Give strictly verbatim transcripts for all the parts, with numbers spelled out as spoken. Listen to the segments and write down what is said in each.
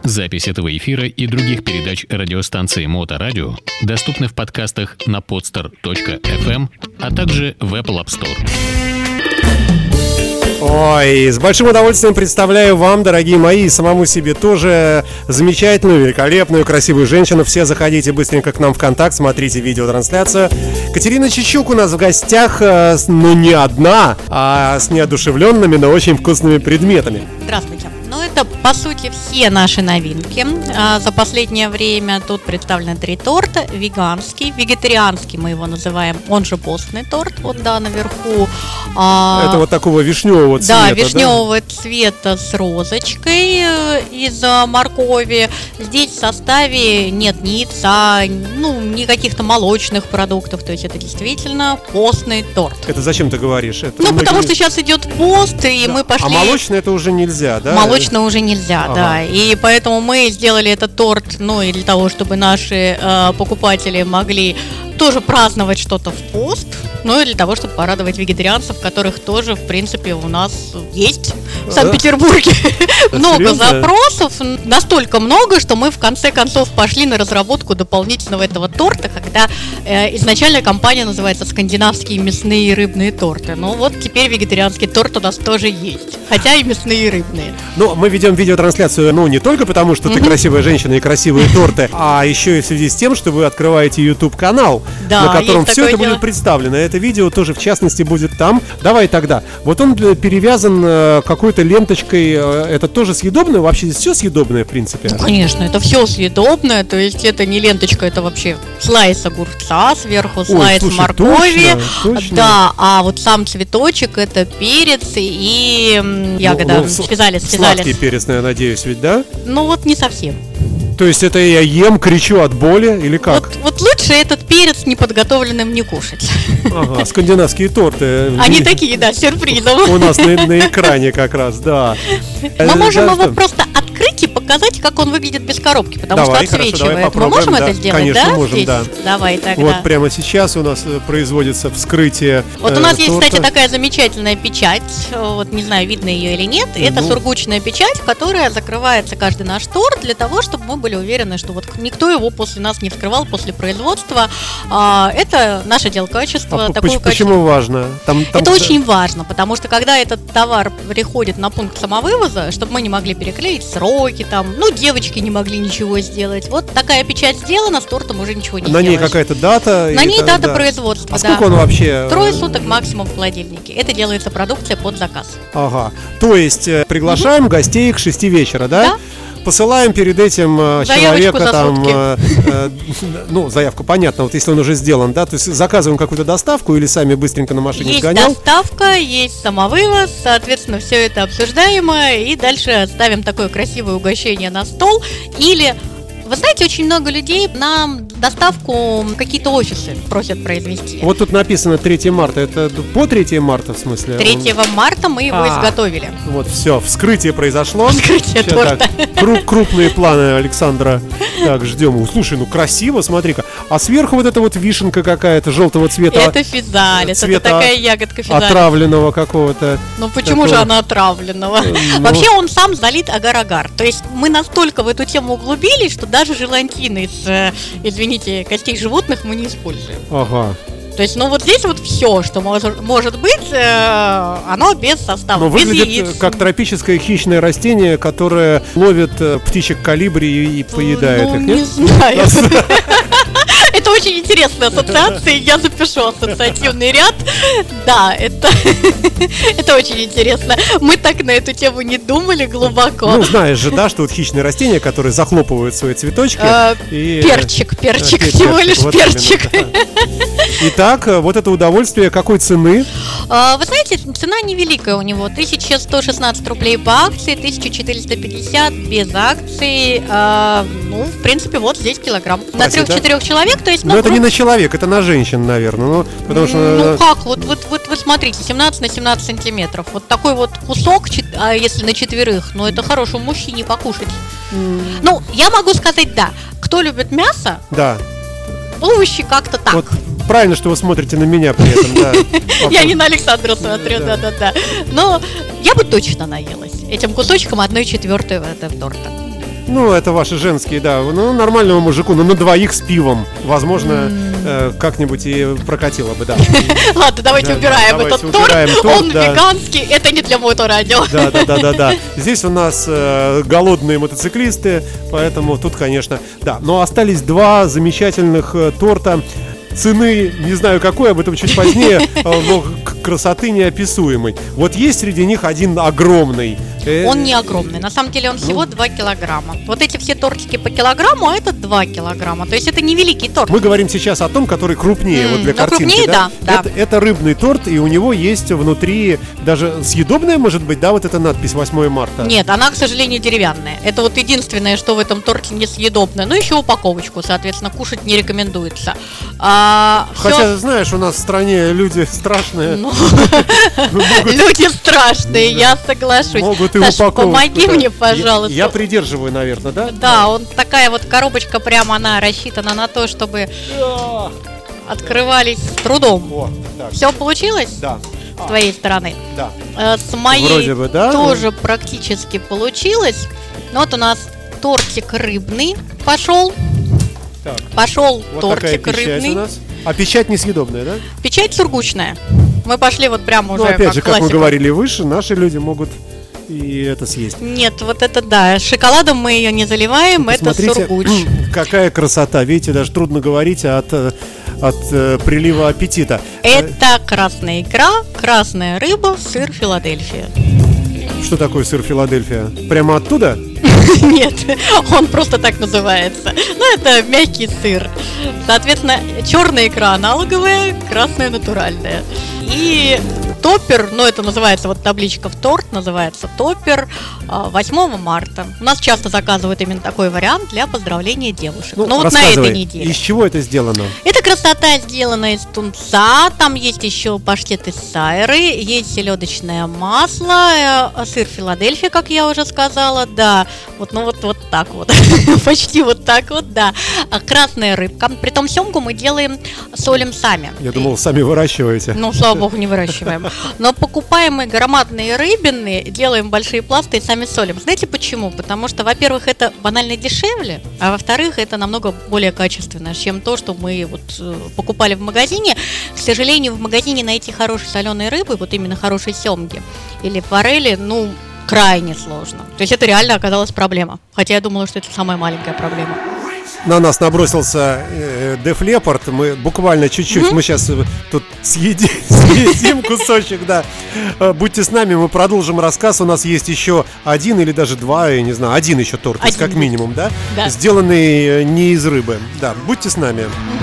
Запись этого эфира и других передач радиостанции Моторадио доступны в подкастах на podster точка эф эм, а также в Apple App Store. Ой, с большим удовольствием представляю вам, дорогие мои, самому себе тоже замечательную, великолепную, красивую женщину. Все заходите быстренько к нам в контакт, смотрите видеотрансляцию. Катерина Чичук у нас в гостях, ну не одна, а с неодушевленными, но очень вкусными предметами. Здравствуйте. Ну, это, по сути, все наши новинки. А, за последнее время тут представлены три торта. Веганский, вегетарианский мы его называем, он же постный торт, вот, да, наверху. А, это вот такого вишневого цвета, да? вишневого да? цвета с розочкой из моркови. Здесь в составе нет ни яйца, ну, ни каких-то молочных продуктов. То есть это действительно постный торт. Это зачем ты говоришь? Это ну, мы... потому что сейчас идет пост, и да. мы пошли... А молочный это уже нельзя, да? Молочно уже нельзя, ага. да. И поэтому мы сделали этот торт, ну, и для того, чтобы наши э, покупатели могли тоже праздновать что-то в пост, ну и для того, чтобы порадовать вегетарианцев, которых тоже, в принципе, у нас есть в Санкт-Петербурге. Много запросов, настолько много, что мы в конце концов пошли на разработку дополнительного этого торта, когда э, изначально компания называется «Скандинавские мясные и рыбные торты». Ну вот теперь вегетарианский торт у нас тоже есть, хотя и мясные, и рыбные. Ну, мы ведем видеотрансляцию, ну, не только потому, что ты красивая женщина и красивые торты, а еще и в связи с тем, что вы открываете YouTube-канал, да, на котором все это дело. будет представлено. Это видео тоже, в частности, будет там. Давай тогда. Вот он перевязан э, какой-то ленточкой. Э, это тоже съедобное? Вообще здесь все съедобное, в принципе? Ну, конечно, это все съедобное. То есть это не ленточка, это вообще слайс огурца сверху, слайс Ой, слушай, моркови. Точно, точно. Да, а вот сам цветочек — это перец и ягода. Ну, ну, связали, связали. Сладкий перец, я надеюсь, ведь, да? Ну вот не совсем. То есть это я ем, кричу от боли или как? Вот, вот лучше этот перец неподготовленным не кушать. Ага, скандинавские торты. Они такие, да, с сюрпризом. У нас на, на экране как раз, да. Мы можем да, его что? просто открыть и показать, как он выглядит без коробки, потому давай, что отсвечивает. Хорошо, Мы можем да, это сделать, конечно, да? можем, здесь? да. Давай тогда. Вот прямо сейчас у нас производится вскрытие. Вот у нас э, есть, торта. кстати, такая замечательная печать. Вот не знаю, видно ее или нет. Ну. Это сургучная печать, которая закрывается каждый наш торт для того, чтобы мы были уверены, что вот никто его после нас не вскрывал после производства. А, это наше дело качества. А такое почему качество... важно? Там, там... Это очень важно, потому что когда этот товар приходит на пункт самовывоза, чтобы мы не могли переклеить сроки, там, ну, девочки не могли ничего сделать. Вот такая печать сделана, с тортом уже ничего не На сделаешь. ней какая-то дата? На ней это, дата да. производства, А да. сколько он вообще? Трое суток максимум в холодильнике. Это делается продукция под заказ. Ага. То есть приглашаем угу. гостей к шести вечера, да? Да. Посылаем перед этим э, человека там, э, э, ну, заявку, понятно, вот если он уже сделан, да, то есть заказываем какую-то доставку или сами быстренько на машине есть сгонял? Есть доставка, есть самовывоз, соответственно, все это обсуждаемо, и дальше ставим такое красивое угощение на стол, или... Вы знаете, очень много людей на доставку какие-то офисы просят произвести. Вот тут написано третьего марта. Это по третьего марта, в смысле? третьего марта мы его а, изготовили. Вот, все, вскрытие произошло. Вскрытие Сейчас, торта. Так, кру- крупные планы Александра. Так, ждем. Слушай, ну красиво, смотри-ка. А сверху вот эта вот вишенка какая-то желтого цвета. Это физалис, это такая ягодка физалис. Отравленного какого-то. Ну почему такого... же она отравленного? Ну... Вообще он сам залит агар-агар. То есть мы настолько в эту тему углубились, что даже желантины из, извините, костей животных мы не используем. Ага. То есть, ну вот здесь вот все, что может, может быть, э, оно без состава, но без выглядит яиц. Как тропическое хищное растение, которое ловит э, птичек колибри и поедает ну, их, не нет? знаю. Это очень интересная ассоциация, я запишу ассоциативный ряд. Да, это, это очень интересно. Мы так на эту тему не думали глубоко. Ну, знаешь же, да, что вот хищные растения, которые захлопывают свои цветочки. А, и... Перчик, перчик, а, всего лишь вот перчик. Именно, да. Итак, вот это удовольствие какой цены? А, вы знаете, цена невеликая у него. тысяча сто шестнадцать рублей по акции, тысяча четыреста пятьдесят без акции. А, ну, в принципе, вот здесь килограмм. Прости, на трех-четырех да? человек, то есть... Но ну, это груб... не на человек, это на женщин, наверное. Ну, потому что... ну как, вот, вот, вот вы смотрите, семнадцать на семнадцать сантиметров. Вот такой вот кусок, а если на четверых, ну это хорошему мужчине покушать. Mm. Ну, я могу сказать, да, кто любит мясо, да. овощи как-то так. Вот правильно, что вы смотрите на меня при этом, да. Я не на Александра смотрю, да-да-да. Но я бы точно наелась этим кусочком одной четвертой этого торта. Ну, это ваши женские, да. Ну, нормальному мужику, ну, на двоих с пивом. Возможно, mm. э, как-нибудь и прокатило бы, да. Ладно, давайте убираем этот торт. Он веганский, это не для Моторадио. Да, да, да, да, да. Здесь у нас э, голодные мотоциклисты, поэтому тут, конечно, да. Но остались два замечательных э, торта. Цены, не знаю какой, об этом чуть позднее, но красоты неописуемой. Вот есть среди них один огромный. Он не огромный, на самом деле он всего ну, два килограмма. Вот эти все тортики по килограмму, а это два килограмма. То есть это невеликий торт. Мы говорим сейчас о том, который крупнее, mm, вот для ну, картинки. Крупнее, да, да. Это, это рыбный торт, и у него есть внутри даже съедобная, может быть, да, вот эта надпись восьмое марта? Нет, она, к сожалению, деревянная. Это вот единственное, что в этом торте несъедобное. Ну, еще упаковочку, соответственно, кушать не рекомендуется. А, Хотя, все... знаешь, у нас в стране люди страшные. Ну, люди страшные, я соглашусь. Могут и упаковку. Помоги мне, пожалуйста. Я придерживаю, наверное, да? Да, он такая вот коробочка, прямо она рассчитана на то, чтобы открывались с трудом. Все получилось? Да. С твоей стороны? Да. С моей тоже практически получилось. Ну вот у нас тортик рыбный пошел. Так. Пошел вот тортик рыбный. У нас. А печать несъедобная, да? Печать сургучная. Мы пошли вот прямо уже. Ну, опять как же, классика. Как мы говорили выше, наши люди могут и это съесть. Нет, вот это да. Шоколадом мы ее не заливаем, ну, это сургуч. Какая красота. Видите, даже трудно говорить от, от э, прилива аппетита. Это красная икра, красная рыба, сыр Филадельфия. Что такое сыр Филадельфия? Прямо оттуда? Нет, он просто так называется. Ну, это мягкий сыр. Соответственно, черная икра аналоговая, красная натуральная. И топпер, ну это называется, вот табличка в торт, называется топпер восьмого марта. У нас часто заказывают именно такой вариант для поздравления девушек. Ну, ну вот на этой неделе. Из чего это сделано? Эта красота сделана из тунца, там есть еще паштет из сайры, есть селедочное масло, сыр Филадельфия, как я уже сказала, да. Вот, ну вот, вот так вот, почти вот так вот, да. Красная рыбка. Притом семгу мы делаем, солим сами. Я думал, сами выращиваете. Ну, слава богу, не выращиваем. Но покупаем мы громадные рыбины, делаем большие пласты и сами солим. Знаете почему? Потому что, во-первых, это банально дешевле, а во-вторых, это намного более качественно, чем то, что мы вот покупали в магазине. К сожалению, в магазине найти хорошей соленой рыбы, вот именно хорошей семги или форели, ну, крайне сложно. То есть это реально оказалась проблема. Хотя я думала, что это самая маленькая проблема. На нас набросился э, Def Leppard. Мы буквально чуть-чуть, mm-hmm. мы сейчас э, тут съедим, съедим кусочек, да. Э, будьте с нами, мы продолжим рассказ. У нас есть еще один или даже два, я не знаю, один еще торт, один. Как минимум, да? Да. Сделанный э, не из рыбы. Да, будьте с нами.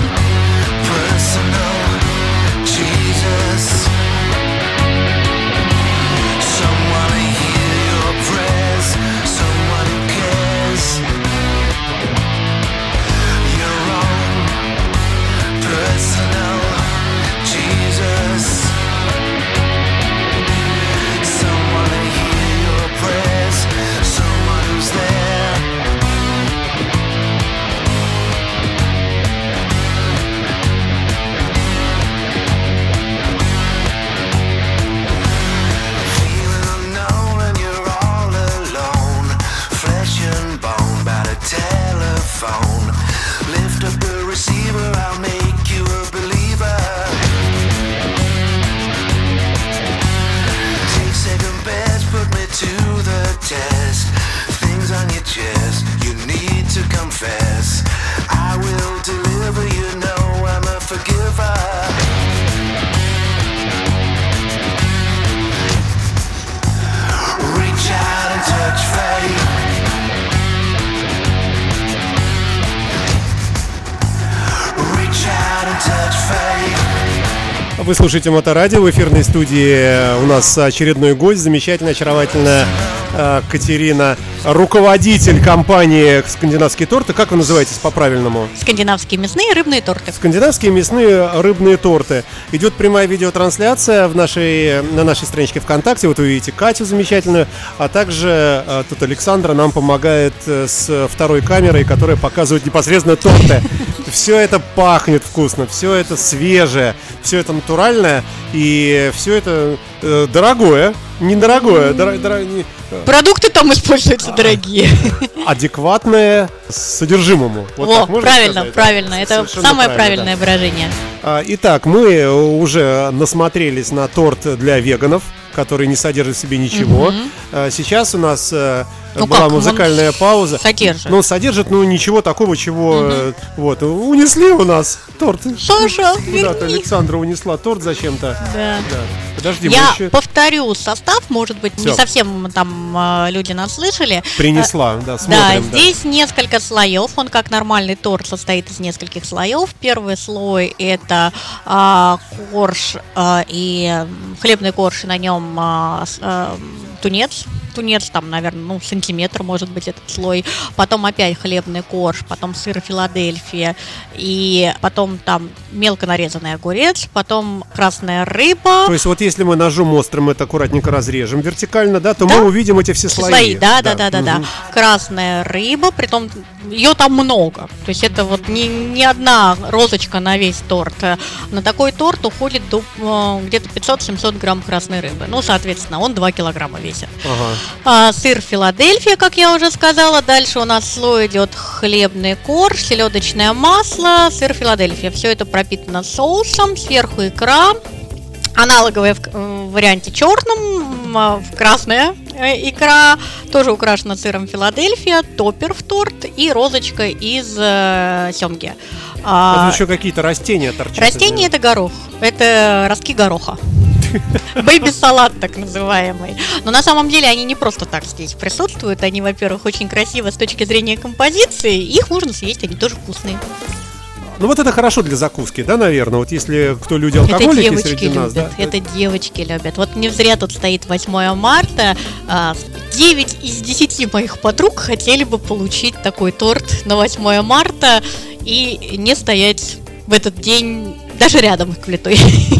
Вы слушаете Моторадио, в эфирной студии у нас очередной гость, замечательная, очаровательная э, Катерина, руководитель компании «Скандинавские торты». Как вы называетесь по-правильному? Скандинавские мясные рыбные торты. Скандинавские мясные рыбные торты. Идет прямая видеотрансляция в нашей, на нашей страничке ВКонтакте. Вот вы видите Катю замечательную, а также э, тут Александра нам помогает э, с второй камерой, которая показывает непосредственно торты. Все это пахнет вкусно, все это свежее, все это натуральное и все это э, дорогое, недорогое, дор- дор- Продукты там используются дорогие. Адекватное содержимому. Вот О, правильно, сказать. правильно. Это Совершенно самое правильное да. выражение. Итак, мы уже насмотрелись на торт для веганов, который не содержит в себе ничего. Mm-hmm. Сейчас у нас ну была как? музыкальная Он пауза. Содержит. Ну, содержит, ну, ничего такого, чего... Mm-hmm. Вот, унесли у нас торт. Саша, куда-то Александра унесла торт зачем-то. Да. да. Подожди, Я еще... повторю состав, может быть, Всё. не совсем там люди нас слышали. Принесла, а, да, смотрим. Да, здесь да. несколько слоев. Он, как нормальный торт, состоит из нескольких слоев. Первый слой – это а, корж а, и хлебный корж, и на нем а, а, тунец. Тунец там, наверное, ну, сантиметр, может быть, этот слой. Потом опять хлебный корж, потом сыр Филадельфия, и потом там мелко нарезанный огурец, потом красная рыба. То есть вот если мы ножом острым это аккуратненько разрежем вертикально, да, то да? мы увидим эти все слои. слои. Да, да, да, да, да, угу. да. Красная рыба, притом ее там много. То есть это вот не, не одна розочка на весь торт. На такой торт уходит до, где-то пятьсот-семьсот грамм красной рыбы. Ну, соответственно, он два килограмма весит. Ага. А, сыр Филадельфия, как я уже сказала. Дальше у нас слой идет хлебный корж, селедочное масло, сыр Филадельфия. Все это пропитано соусом, сверху икра. Аналоговая в, в варианте черном, красная икра, тоже украшена сыром Филадельфия, топпер в торт и розочка из э, семги. А, еще какие-то растения торчат. Растения это горох, это ростки гороха. Бэйби-салат так называемый. Но на самом деле они не просто так здесь присутствуют. Они, во-первых, очень красивы с точки зрения композиции. Их можно съесть, они тоже вкусные. Ну вот это хорошо для закуски, да, наверное? Вот если кто люди алкоголики это среди любят, нас, да? Это девочки любят. Вот не зря тут стоит восьмое марта. девять из десяти моих подруг хотели бы получить такой торт на восьмое марта и не стоять в этот день даже рядом с плитой.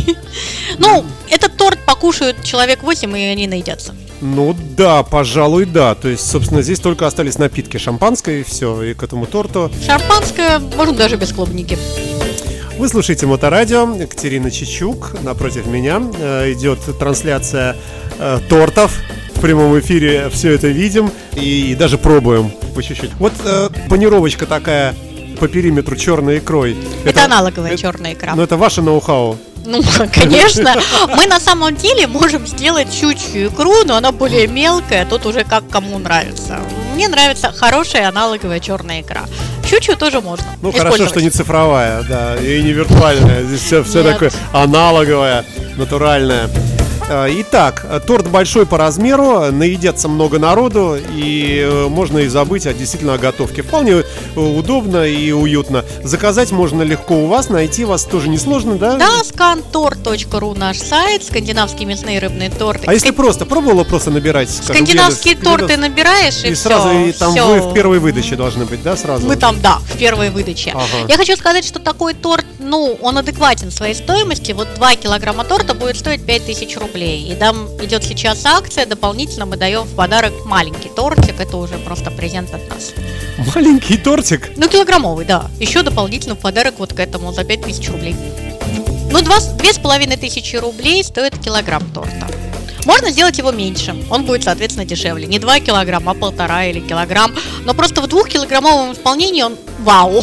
Ну, этот торт покушают человек восемь, и они наедятся. Ну да, пожалуй, да. То есть, собственно, здесь только остались напитки, шампанское и все, и к этому торту. Шампанское, можно даже без клубники. Вы слушаете Моторадио, Екатерина Чичук, напротив меня э, идет трансляция э, тортов. В прямом эфире все это видим и, и даже пробуем по чуть-чуть. Вот э, панировочка такая по периметру черной икрой. Это, это аналоговая это, черная икра. Ну это ваше ноу-хау. Ну, конечно. Мы на самом деле можем сделать щучью икру, но она более мелкая, тут уже как кому нравится. Мне нравится хорошая аналоговая черная икра. Щучью тоже можно. Ну, хорошо, что не цифровая, да, и не виртуальная. Здесь все, все такое аналоговое, натуральное. Итак, торт большой по размеру, наедятся много народу, и можно и забыть о, действительно о готовке. Вполне удобно и уютно. Заказать можно легко у вас, найти вас тоже несложно, да? Да, сканторт точка ру наш сайт, скандинавские мясные рыбные торты. А если просто, пробовала просто набирать? Скажем, скандинавские торты набираешь, и, и все, сразу и там все. Вы в первой выдаче должны быть, да, сразу? Мы там, да, в первой выдаче. Ага. Я хочу сказать, что такой торт, ну, он адекватен своей стоимости. Вот два килограмма торта будет стоить пять тысяч рублей. И там идет сейчас акция, дополнительно мы даем в подарок маленький тортик, это уже просто презент от нас. Маленький тортик? Ну, килограммовый, да. Еще дополнительно в подарок вот к этому за пять тысяч рублей. Ну, два, две с половиной тысячи рублей стоит килограмм торта. Можно сделать его меньше, он будет, соответственно, дешевле. Не два килограмма, а полтора или килограмм. Но просто в двухкилограммовом исполнении он вау.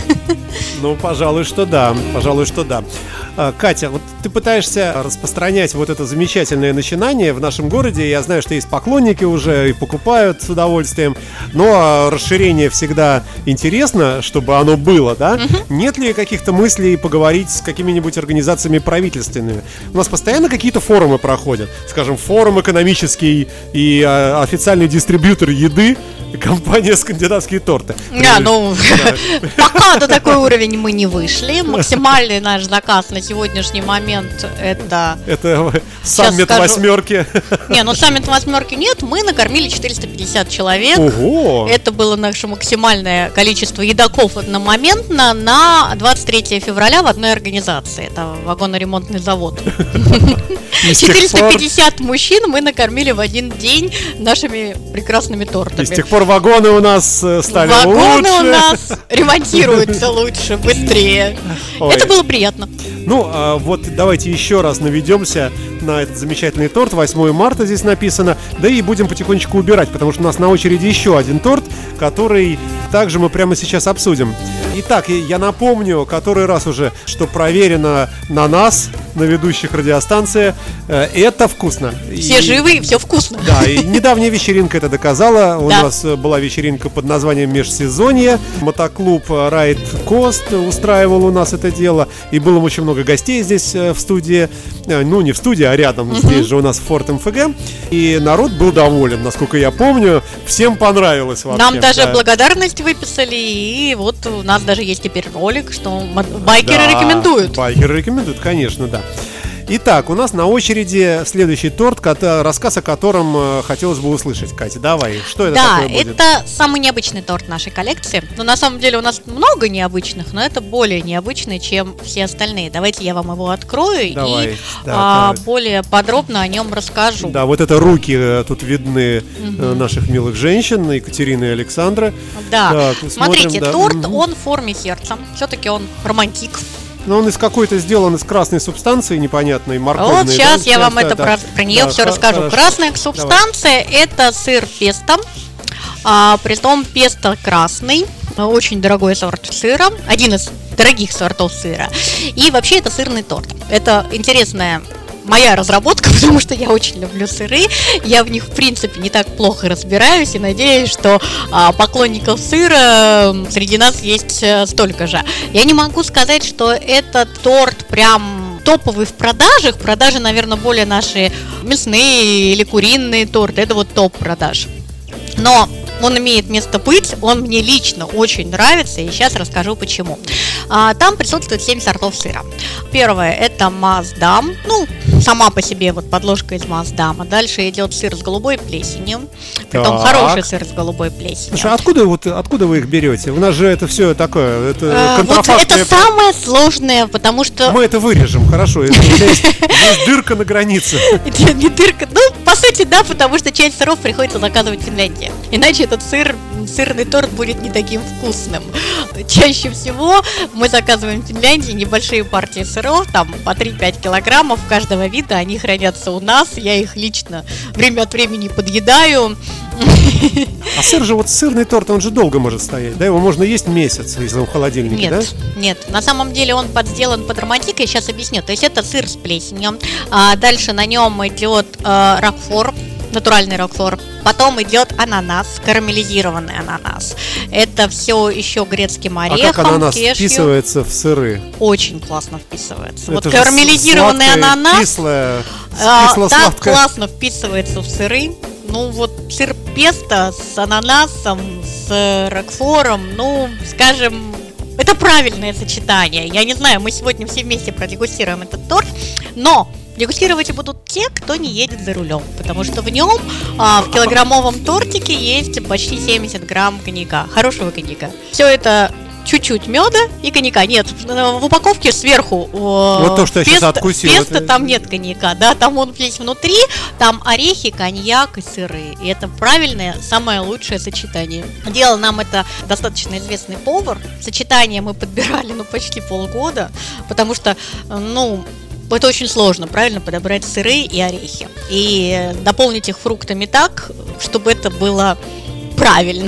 Ну, пожалуй, что да, пожалуй, что да. Катя, вот ты пытаешься распространять вот это замечательное начинание в нашем городе. Я знаю, что есть поклонники уже и покупают с удовольствием. Но расширение всегда интересно, чтобы оно было, да? Угу. Нет ли каких-то мыслей поговорить с какими-нибудь организациями правительственными? У нас постоянно какие-то форумы проходят. Скажем, форум экономический и а, официальный дистрибьютор еды, компания «Скандинавские торты». Да, ну, пока до такой уровень мы не вышли. Максимальный наш заказ на сегодняшний момент это... Это саммит восьмерки. Не, ну саммит восьмерки нет. Мы накормили четыреста пятьдесят человек. Ого! Это было наше максимальное количество едоков одномоментно на двадцать третьего февраля в одной организации. Это вагоноремонтный завод. четыреста пятьдесят мужчин мы накормили в один день нашими прекрасными тортами. И с тех пор вагоны у нас стали вагоны лучше. Вагоны у нас ремонтируются лучше, быстрее. Ой. Это было приятно. Ну, а вот давайте еще раз наведемся на этот замечательный торт. восьмое марта здесь написано. Да и будем потихонечку убирать, потому что у нас на очереди еще один торт, который также мы прямо сейчас обсудим. Итак, я напомню, который раз уже, что проверено на нас, на ведущих радиостанции, это вкусно. Все и... живы, и все вкусно. Да, и недавняя вечеринка это доказала. У да. нас была вечеринка под названием «Межсезонье». Мотоклуб Ride Coast устраивал у нас это дело. И было очень много гостей здесь в студии. Ну, не в студии, а рядом. Uh-huh. Здесь же у нас Форт эм эф гэ. И народ был доволен, насколько я помню. Всем понравилось вообще. Нам даже да. благодарность выписали. И вот у нас даже есть теперь ролик, что байкеры да, рекомендуют. Байкеры рекомендуют, конечно, да. Итак, у нас на очереди следующий торт, рассказ о котором хотелось бы услышать. Катя, давай, что это да, такое будет? Да, это самый необычный торт нашей коллекции. Но на самом деле у нас много необычных, но это более необычный, чем все остальные. Давайте я вам его открою давай, и да, а, более подробно о нем расскажу. Да, вот это руки тут видны угу. наших милых женщин, Екатерины и Александры. Да, так, смотрите, смотрим, да. торт, угу. он в форме сердца. Все-таки он романтик. Но он из какой-то сделан из красной субстанции непонятной, морковной. Вот сейчас да, я вам это про, про нее да, все расскажу. Хорошо. Красная субстанция Давай. это сыр песто. А, притом песто красный, очень дорогой сорт сыра, один из дорогих сортов сыра. И вообще это сырный торт. Это интересная моя разработка, потому что я очень люблю сыры. Я в них, в принципе, не так плохо разбираюсь и надеюсь, что а, поклонников сыра среди нас есть а, столько же. Я не могу сказать, что этот торт прям топовый в продажах. Продажи, наверное, более наши мясные или куриные торты. Это вот топ продаж. Но он имеет место быть, он мне лично очень нравится, и сейчас расскажу почему. А, там присутствует семь сортов сыра. Первое это Маасдам, ну, сама по себе вот подложка из Маасдама. Дальше идет сыр с голубой плесенью, притом так. хороший сыр с голубой плесенью. Слушай, откуда, вот, откуда вы их берете? У нас же это все такое, это а, контрафактное. Вот это самое сложное, потому что... Мы это вырежем, хорошо, есть дырка на границе. Не дырка, ну, по сути, да, потому что часть сыров приходится заказывать в Финляндии. Иначе этот сыр, сырный торт будет не таким вкусным. Чаще всего мы заказываем в Финляндии небольшие партии сыров, там по три-пять килограммов каждого вида, они хранятся у нас, я их лично время от времени подъедаю. А сыр же, вот сырный торт, он же долго может стоять, да? Его можно есть месяц, если он в холодильнике, нет, да? Нет, на самом деле он подделан под романтик, я сейчас объясню. То есть это сыр с плесенью, а дальше на нем идет э, рокфор, натуральный рокфор. Потом идет ананас, карамелизированный ананас. Это все еще грецким орехом, а как ананас кешью. Вписывается в сыры? Очень классно вписывается. Это вот карамелизированный сладкое, ананас кислое, а, так классно вписывается в сыры. Ну вот сыр песто с ананасом, с рокфором, ну, скажем, это правильное сочетание. Я не знаю, мы сегодня все вместе продегустируем этот торт, но дегустировать будут те, кто не едет за рулем, потому что в нем а, в килограммовом тортике есть почти семьдесят грамм коньяка, хорошего коньяка. Все это чуть-чуть меда и коньяка. Нет, в упаковке сверху вот то, что я песто, сейчас откусил, песто, это... там нет коньяка, да, там он весь внутри, там орехи, коньяк и сыры. И это правильное, самое лучшее сочетание. Делал нам это достаточно известный повар. Сочетание мы подбирали, ну, почти полгода, потому что, ну, это очень сложно, правильно подобрать сыры и орехи. И дополнить их фруктами так, чтобы это было правильно.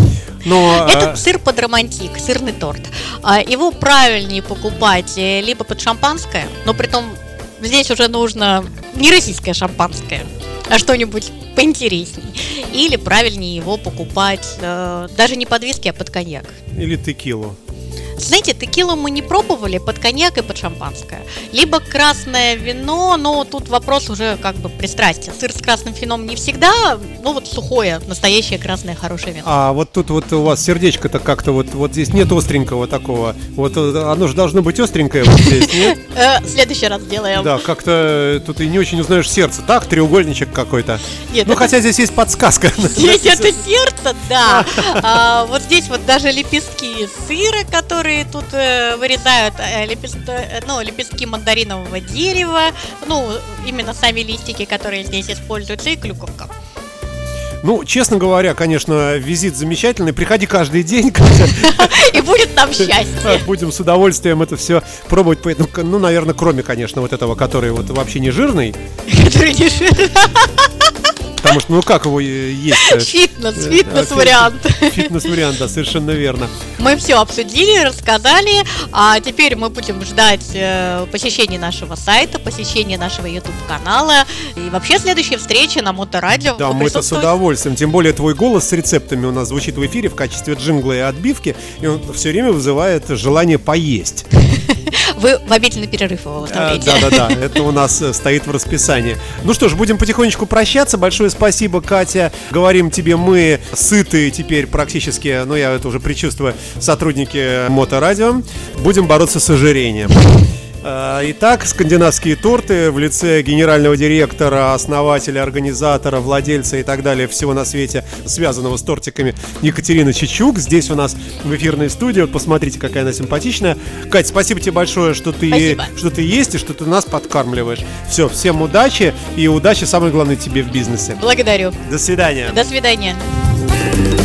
Но, Этот а... сыр под романтик, сырный торт. Его правильнее покупать либо под шампанское, но притом здесь уже нужно не российское шампанское, а что-нибудь поинтересней. Или правильнее его покупать даже не под виски, а под коньяк. Или текилу. Знаете, текилу мы не пробовали под коньяк и под шампанское. Либо красное вино, но тут вопрос уже как бы пристрастия. Сыр с красным вином не всегда, ну вот сухое, настоящее красное хорошее вино. А вот тут вот у вас сердечко-то как-то вот, вот здесь нет остренького такого. Вот оно же должно быть остренькое вот здесь, нет? В следующий раз сделаем. Да, как-то тут и не очень узнаешь сердце. Так, треугольничек какой-то. Нет, ну хотя здесь есть подсказка. Здесь это сердце, да. Вот здесь вот даже лепестки сыра, которые тут э, вырезают э, лепест... ну, лепестки мандаринового дерева, ну, именно сами листики, которые здесь используются, и клюковка. Ну, честно говоря, конечно, визит замечательный. Приходи каждый день. И будет нам счастье. Будем с удовольствием это все пробовать. Ну, наверное, кроме, конечно, вот этого, который вот вообще не жирный. Который не жирный. Потому что, ну как его есть? Фитнес, фитнес-вариант. Фитнес-вариант, да, совершенно верно. Мы все обсудили, рассказали, а теперь мы будем ждать посещения нашего сайта, посещения нашего YouTube-канала и вообще следующей встречи на Моторадио. Да, мы это с удовольствием. Тем более твой голос с рецептами у нас звучит в эфире в качестве джингла и отбивки, и он все время вызывает желание поесть. Вы в обеденный перерыв его выставляете. Да-да-да, это у нас стоит в расписании. Ну что ж, будем потихонечку прощаться. Большое спасибо, Катя. Говорим тебе мы, сытые теперь практически, ну я это уже предчувствую, сотрудники Моторадио. Будем бороться с ожирением. Итак, скандинавские торты в лице генерального директора, основателя, организатора, владельца и так далее всего на свете, связанного с тортиками, Екатерина Чичук. Здесь у нас в эфирной студии. Вот посмотрите, какая она симпатичная. Кать, спасибо тебе большое, что ты, что ты есть и что ты нас подкармливаешь. Все, всем удачи и удачи, самое главное, тебе в бизнесе. Благодарю. До свидания. До свидания.